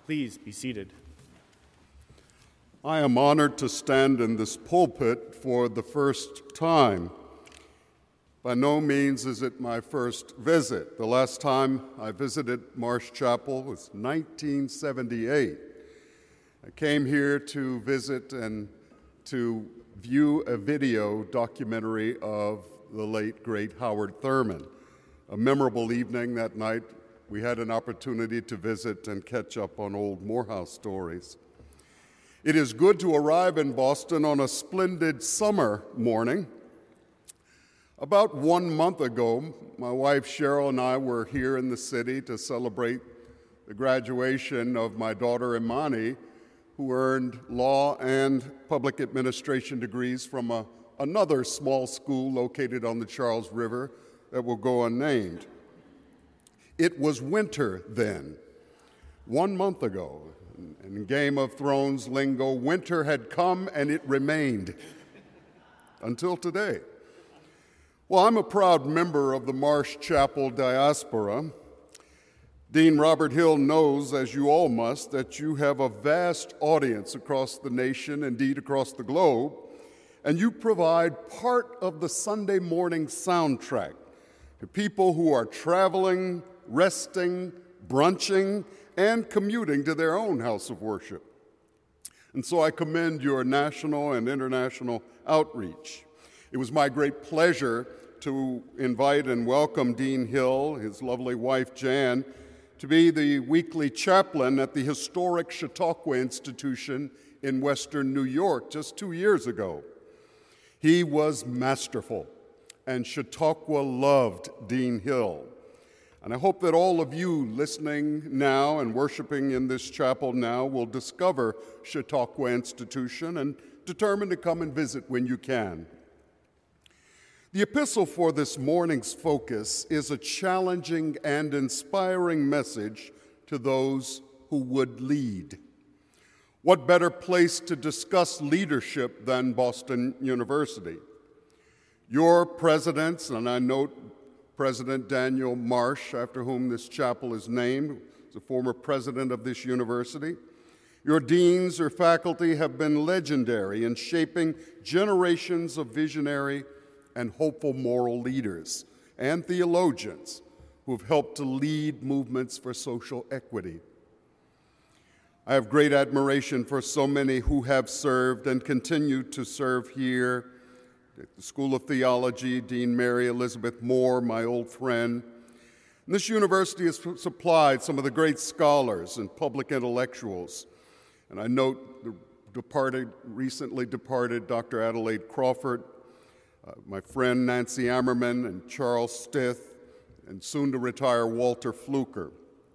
Please be seated. I am honored to stand in this pulpit for the first time. By no means is it my first visit. The last time I visited Marsh Chapel was 1978. I came here to visit and to view a video documentary of the late, great Howard Thurman. A memorable evening that night, we had an opportunity to visit and catch up on old Morehouse stories. It is good to arrive in Boston on a splendid summer morning. About 1 month ago, my wife Cheryl and I were here in the city to celebrate the graduation of my daughter Imani, who earned law and public administration degrees from another small school located on the Charles River that will go unnamed. It was winter then, 1 month ago. In Game of Thrones lingo, winter had come and it remained until today. Well, I'm a proud member of the Marsh Chapel diaspora. Dean Robert Hill knows, as you all must, that you have a vast audience across the nation, indeed across the globe, and you provide part of the Sunday morning soundtrack to people who are traveling, resting, brunching, and commuting to their own house of worship. And so I commend your national and international outreach. It was my great pleasure to invite and welcome Dean Hill, his lovely wife Jan, to be the weekly chaplain at the historic Chautauqua Institution in Western New York just 2 years ago. He was masterful, and Chautauqua loved Dean Hill. And I hope that all of you listening now and worshiping in this chapel now will discover Chautauqua Institution and determine to come and visit when you can. The epistle for this morning's focus is a challenging and inspiring message to those who would lead. What better place to discuss leadership than Boston University? Your presidents, and I note President Daniel Marsh, after whom this chapel is named, is a former president of this university. Your deans or faculty have been legendary in shaping generations of visionary and hopeful moral leaders and theologians who have helped to lead movements for social equity. I have great admiration for so many who have served and continue to serve here at the School of Theology, Dean Mary Elizabeth Moore, my old friend. And this university has supplied some of the great scholars and public intellectuals. And I note the recently departed Dr. Adelaide Crawford, my friend Nancy Ammerman and Charles Stith, and soon to retire Walter Fluker.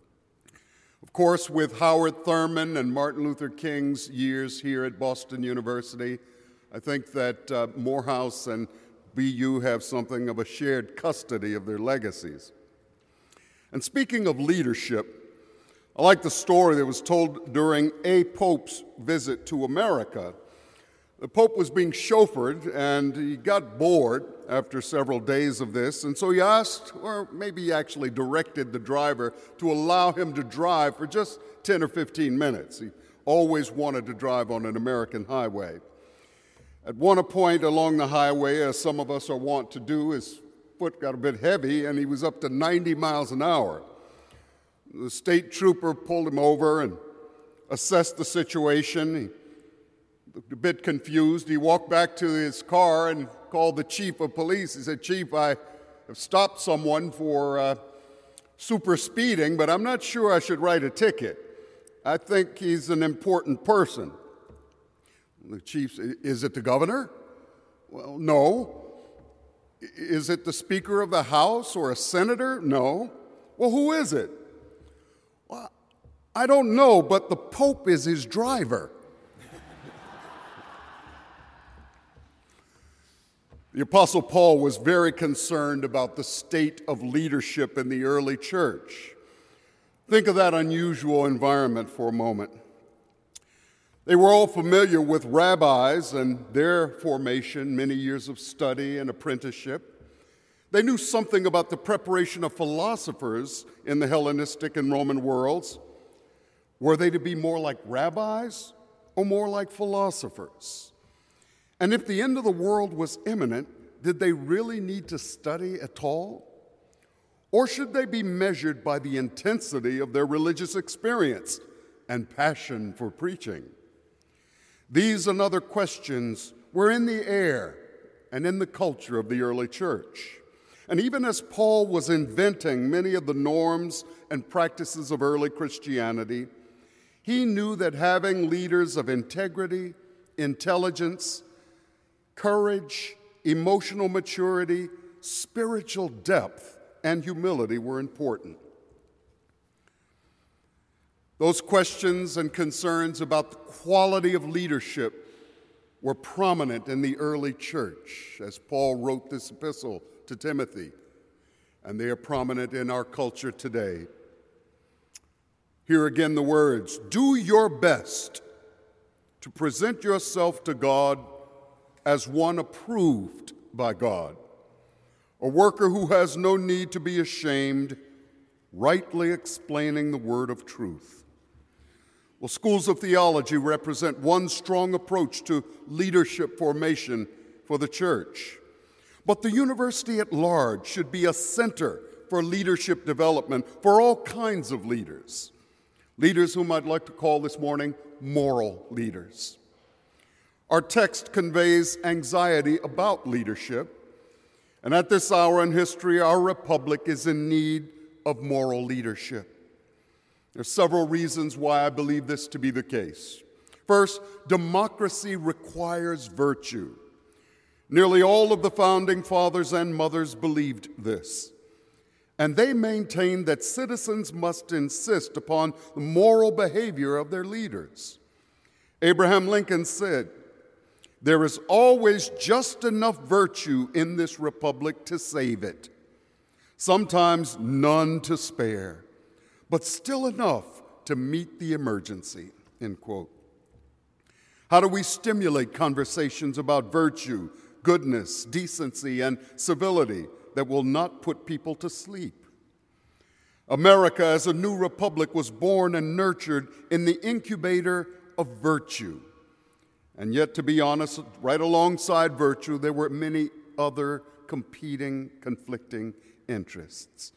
Of course, with Howard Thurman and Martin Luther King's years here at Boston University, I think that Morehouse and BU have something of a shared custody of their legacies. And speaking of leadership, I like the story that was told during a Pope's visit to America. The Pope was being chauffeured, and he got bored after several days of this, and so he asked, or maybe he actually directed the driver to allow him to drive for just 10 or 15 minutes. He always wanted to drive on an American highway. At one point along the highway, as some of us are wont to do, his foot got a bit heavy, and he was up to 90 miles an hour. The state trooper pulled him over and assessed the situation. He looked a bit confused. He walked back to his car and called the chief of police. He said, "Chief, I have stopped someone for super speeding, but I'm not sure I should write a ticket. I think he's an important person." The chief said, "Is it the governor?" "Well, no." "Is it the Speaker of the House or a senator?" "No." "Well, who is it?" "Well, I don't know, but the Pope is his driver." The Apostle Paul was very concerned about the state of leadership in the early church. Think of that unusual environment for a moment. They were all familiar with rabbis and their formation, many years of study and apprenticeship. They knew something about the preparation of philosophers in the Hellenistic and Roman worlds. Were they to be more like rabbis or more like philosophers? And if the end of the world was imminent, did they really need to study at all? Or should they be measured by the intensity of their religious experience and passion for preaching? These and other questions were in the air and in the culture of the early church. And even as Paul was inventing many of the norms and practices of early Christianity, he knew that having leaders of integrity, intelligence, courage, emotional maturity, spiritual depth, and humility were important. Those questions and concerns about the quality of leadership were prominent in the early church as Paul wrote this epistle to Timothy, and they are prominent in our culture today. Here again the words, "Do your best to present yourself to God as one approved by God, a worker who has no need to be ashamed, rightly explaining the word of truth." Well, schools of theology represent one strong approach to leadership formation for the church. But the university at large should be a center for leadership development for all kinds of leaders. Leaders whom I'd like to call this morning moral leaders. Our text conveys anxiety about leadership, and at this hour in history, our republic is in need of moral leadership. There are several reasons why I believe this to be the case. First, democracy requires virtue. Nearly all of the founding fathers and mothers believed this, and they maintained that citizens must insist upon the moral behavior of their leaders. Abraham Lincoln said, "There is always just enough virtue in this republic to save it. Sometimes none to spare, but still enough to meet the emergency," end quote. How do we stimulate conversations about virtue, goodness, decency, and civility that will not put people to sleep? America, as a new republic, was born and nurtured in the incubator of virtue. And yet, to be honest, right alongside virtue, there were many other competing, conflicting interests.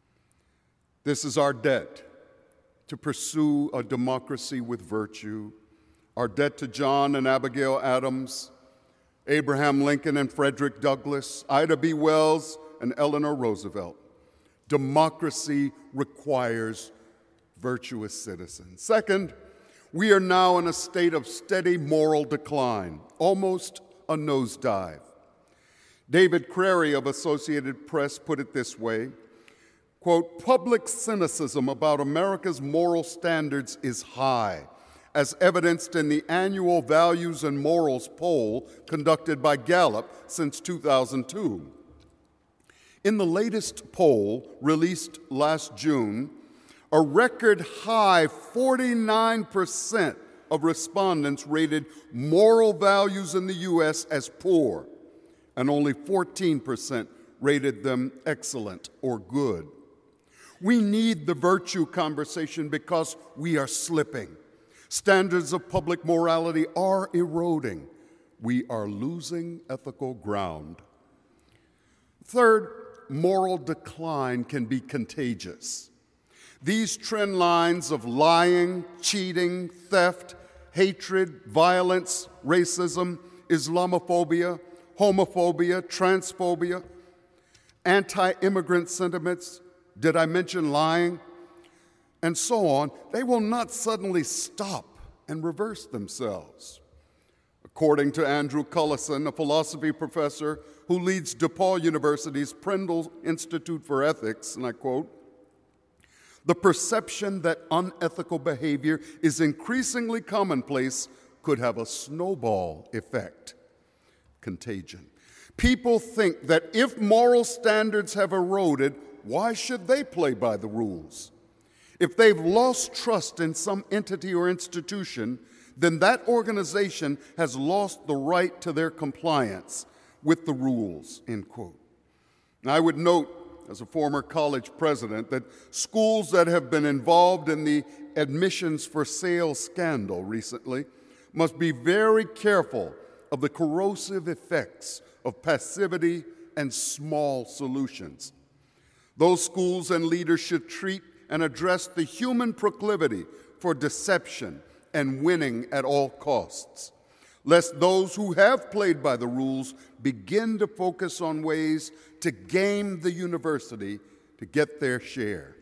This is our debt, to pursue a democracy with virtue, our debt to John and Abigail Adams, Abraham Lincoln and Frederick Douglass, Ida B. Wells and Eleanor Roosevelt. Democracy requires virtuous citizens. Second, we are now in a state of steady moral decline, almost a nosedive. David Crary of Associated Press put it this way, quote, "Public cynicism about America's moral standards is high, as evidenced in the annual Values and Morals poll conducted by Gallup since 2002. In the latest poll, released last June, a record high 49% of respondents rated moral values in the U.S. as poor, and only 14% rated them excellent or good. We need the virtue conversation because we are slipping. Standards of public morality are eroding. We are losing ethical ground. Third, moral decline can be contagious. These trend lines of lying, cheating, theft, hatred, violence, racism, Islamophobia, homophobia, transphobia, anti-immigrant sentiments, did I mention lying? And so on, they will not suddenly stop and reverse themselves. According to Andrew Cullison, a philosophy professor who leads DePaul University's Prendle Institute for Ethics, and I quote, "The perception that unethical behavior is increasingly commonplace could have a snowball effect." Contagion. People think that if moral standards have eroded, why should they play by the rules? If they've lost trust in some entity or institution, then that organization has lost the right to their compliance with the rules, end quote. Now, I would note, as a former college president, that schools that have been involved in the admissions for sale scandal recently must be very careful of the corrosive effects of passivity and small solutions. Those schools and leaders should treat and address the human proclivity for deception and winning at all costs, lest those who have played by the rules begin to focus on ways to game the university to get their share.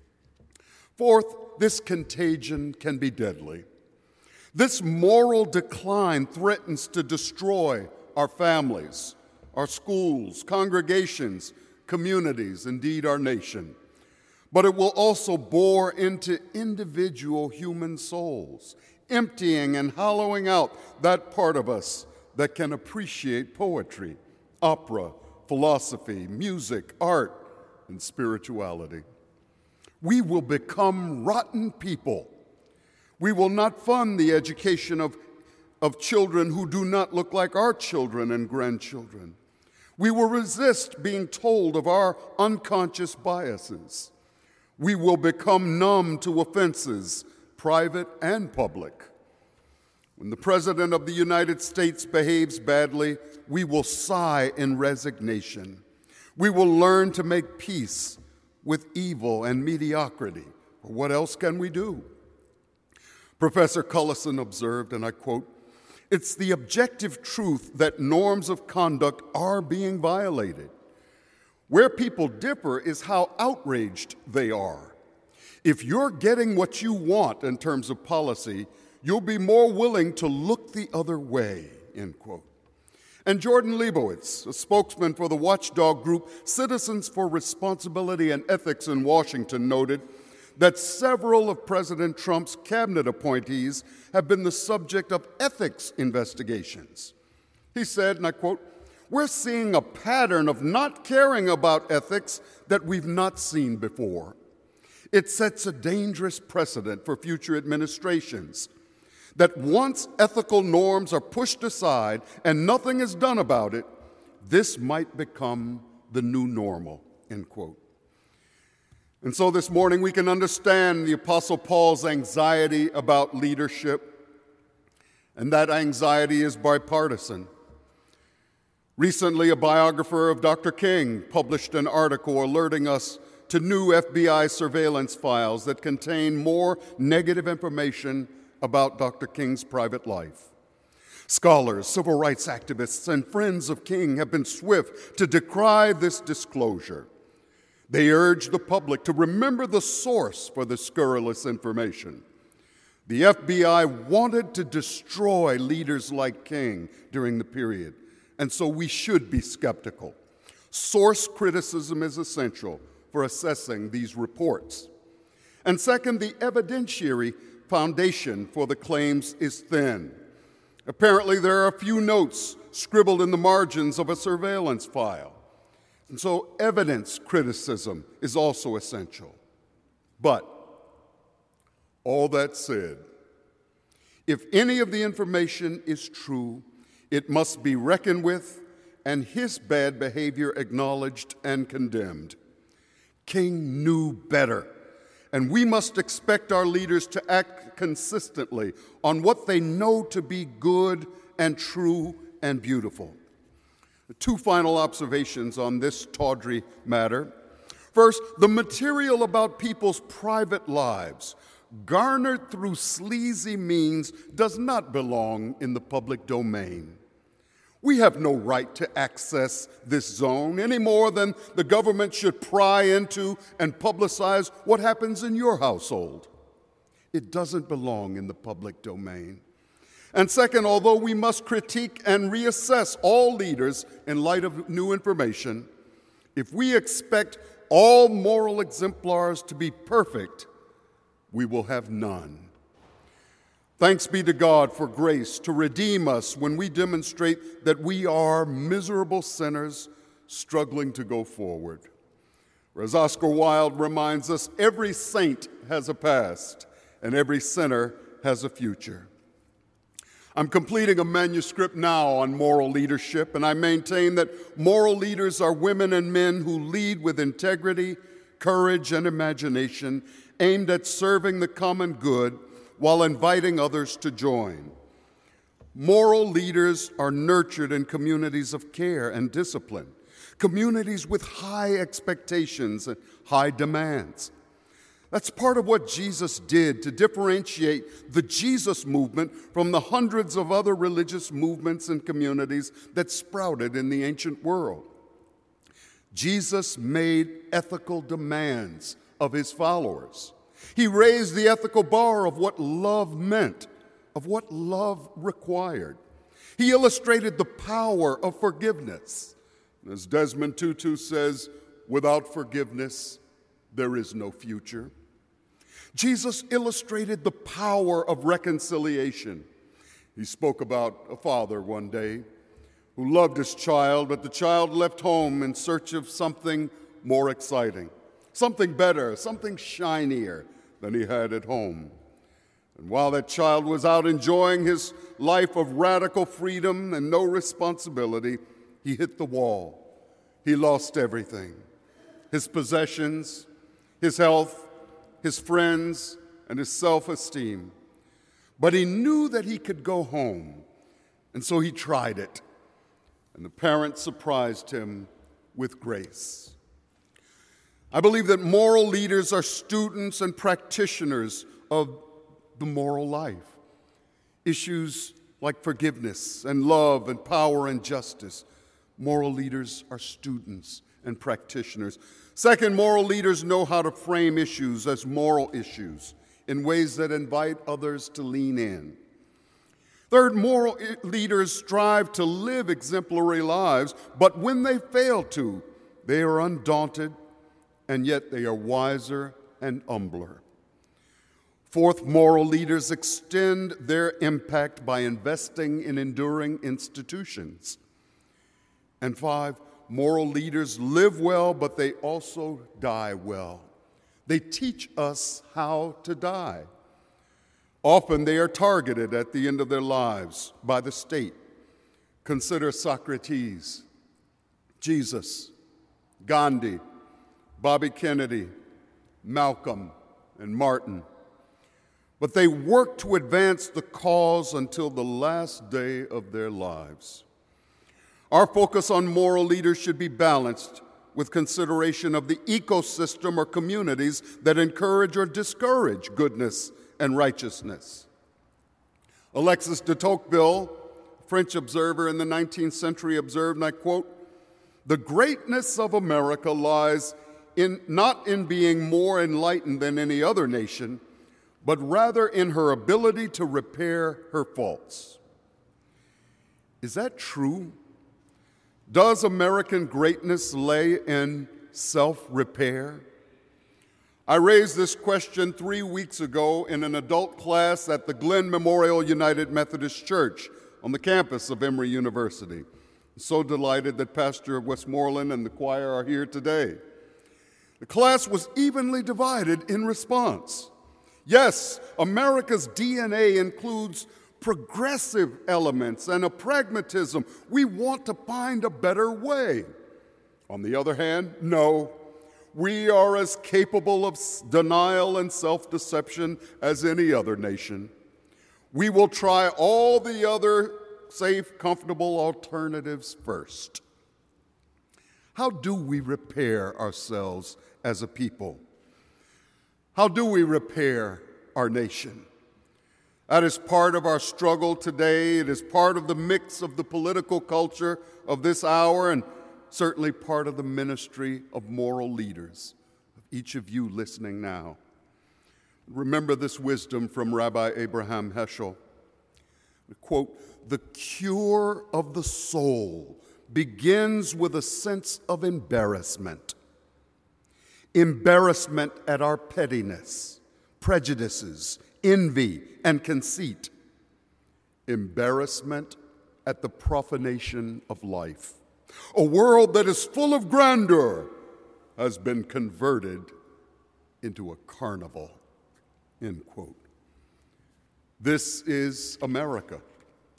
Fourth, this contagion can be deadly. This moral decline threatens to destroy our families, our schools, congregations, communities, indeed our nation. But it will also bore into individual human souls, emptying and hollowing out that part of us that can appreciate poetry, opera, philosophy, music, art, and spirituality. We will become rotten people. We will not fund the education of children who do not look like our children and grandchildren. We will resist being told of our unconscious biases. We will become numb to offenses, private and public. When the President of the United States behaves badly, we will sigh in resignation. We will learn to make peace with evil and mediocrity. What else can we do? Professor Cullison observed, and I quote, "It's the objective truth that norms of conduct are being violated. Where people differ is how outraged they are. If you're getting what you want in terms of policy, you'll be more willing to look the other way," end quote. And Jordan Leibowitz, a spokesman for the watchdog group Citizens for Responsibility and Ethics in Washington, noted that several of President Trump's cabinet appointees have been the subject of ethics investigations. He said, and I quote, "We're seeing a pattern of not caring about ethics that we've not seen before. It sets a dangerous precedent for future administrations, that once ethical norms are pushed aside and nothing is done about it, this might become the new normal," end quote. And so this morning we can understand the Apostle Paul's anxiety about leadership, and that anxiety is bipartisan. Recently, a biographer of Dr. King published an article alerting us to new FBI surveillance files that contain more negative information about Dr. King's private life. Scholars, civil rights activists, and friends of King have been swift to decry this disclosure. They urge the public to remember the source for the scurrilous information. The FBI wanted to destroy leaders like King during the period, and so we should be skeptical. Source criticism is essential for assessing these reports. And second, the evidentiary foundation for the claims is thin. Apparently, there are a few notes scribbled in the margins of a surveillance file. And so evidence criticism is also essential. But all that said, if any of the information is true, it must be reckoned with and his bad behavior acknowledged and condemned. King knew better, and we must expect our leaders to act consistently on what they know to be good and true and beautiful. Two final observations on this tawdry matter. First, the material about people's private lives, garnered through sleazy means, does not belong in the public domain. We have no right to access this zone any more than the government should pry into and publicize what happens in your household. It doesn't belong in the public domain. And second, although we must critique and reassess all leaders in light of new information, if we expect all moral exemplars to be perfect, we will have none. Thanks be to God for grace to redeem us when we demonstrate that we are miserable sinners struggling to go forward. Or as Oscar Wilde reminds us, every saint has a past and every sinner has a future. I'm completing a manuscript now on moral leadership, and I maintain that moral leaders are women and men who lead with integrity, courage, and imagination, aimed at serving the common good while inviting others to join. Moral leaders are nurtured in communities of care and discipline, communities with high expectations and high demands. That's part of what Jesus did to differentiate the Jesus movement from the hundreds of other religious movements and communities that sprouted in the ancient world. Jesus made ethical demands of his followers. He raised the ethical bar of what love meant, of what love required. He illustrated the power of forgiveness. As Desmond Tutu says, without forgiveness, there is no future. Jesus illustrated the power of reconciliation. He spoke about a father one day who loved his child, but the child left home in search of something more exciting, something better, something shinier than he had at home. And while that child was out enjoying his life of radical freedom and no responsibility, he hit the wall. He lost everything: his possessions, his health, his friends, and his self-esteem. But he knew that he could go home, and so he tried it. And the parents surprised him with grace. I believe that moral leaders are students and practitioners of the moral life. Issues like forgiveness and love and power and justice. Moral leaders are students and practitioners. Second, moral leaders know how to frame issues as moral issues in ways that invite others to lean in. Third, moral leaders strive to live exemplary lives, but when they fail to, they are undaunted, and yet they are wiser and humbler. Fourth, moral leaders extend their impact by investing in enduring institutions. And five, moral leaders live well, but they also die well. They teach us how to die. Often they are targeted at the end of their lives by the state. Consider Socrates, Jesus, Gandhi, Bobby Kennedy, Malcolm, and Martin. But they worked to advance the cause until the last day of their lives. Our focus on moral leaders should be balanced with consideration of the ecosystem or communities that encourage or discourage goodness and righteousness. Alexis de Tocqueville, French observer in the 19th century, observed, and I quote, "The greatness of America lies not in being more enlightened than any other nation, but rather in her ability to repair her faults." Is that true? Does American greatness lay in self-repair? I raised this question 3 weeks ago in an adult class at the Glenn Memorial United Methodist Church on the campus of Emory University. I'm so delighted that Pastor Westmoreland and the choir are here today. The class was evenly divided in response. Yes, America's DNA includes progressive elements and a pragmatism. We want to find a better way. On the other hand, no, we are as capable of denial and self-deception as any other nation. We will try all the other safe, comfortable alternatives first. How do we repair ourselves as a people? How do we repair our nation? That is part of our struggle today. It is part of the mix of the political culture of this hour, and certainly part of the ministry of moral leaders, of each of you listening now. Remember this wisdom from Rabbi Abraham Heschel. Quote, "The cure of the soul begins with a sense of embarrassment. Embarrassment at our pettiness, prejudices, envy, and conceit. Embarrassment at the profanation of life. A world that is full of grandeur has been converted into a carnival." End quote. This is America.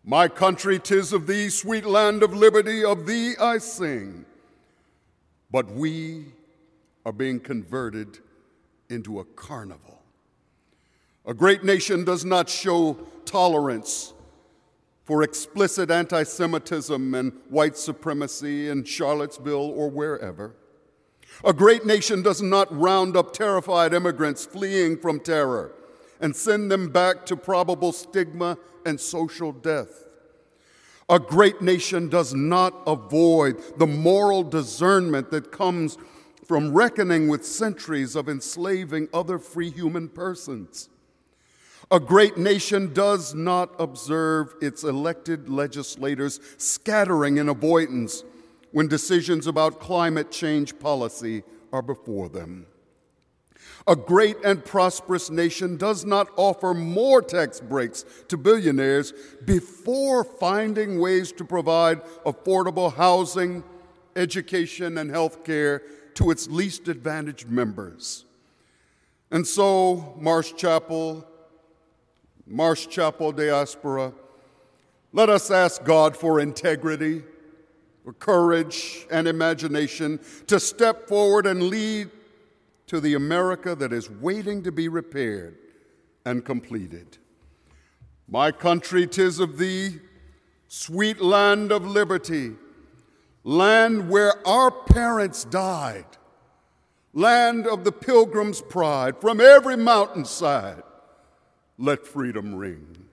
My country, 'tis of thee, sweet land of liberty, of thee I sing. But we are being converted into a carnival. A great nation does not show tolerance for explicit anti-Semitism and white supremacy in Charlottesville or wherever. A great nation does not round up terrified immigrants fleeing from terror and send them back to probable stigma and social death. A great nation does not avoid the moral discernment that comes from reckoning with centuries of enslaving other free human persons. A great nation does not observe its elected legislators scattering in avoidance when decisions about climate change policy are before them. A great and prosperous nation does not offer more tax breaks to billionaires before finding ways to provide affordable housing, education, and health care to its least advantaged members. And so, Marsh Chapel diaspora, let us ask God for integrity, for courage, and imagination to step forward and lead to the America that is waiting to be repaired and completed. My country, 'tis of thee, sweet land of liberty, land where our parents died, land of the Pilgrim's pride, from every mountainside, let freedom ring.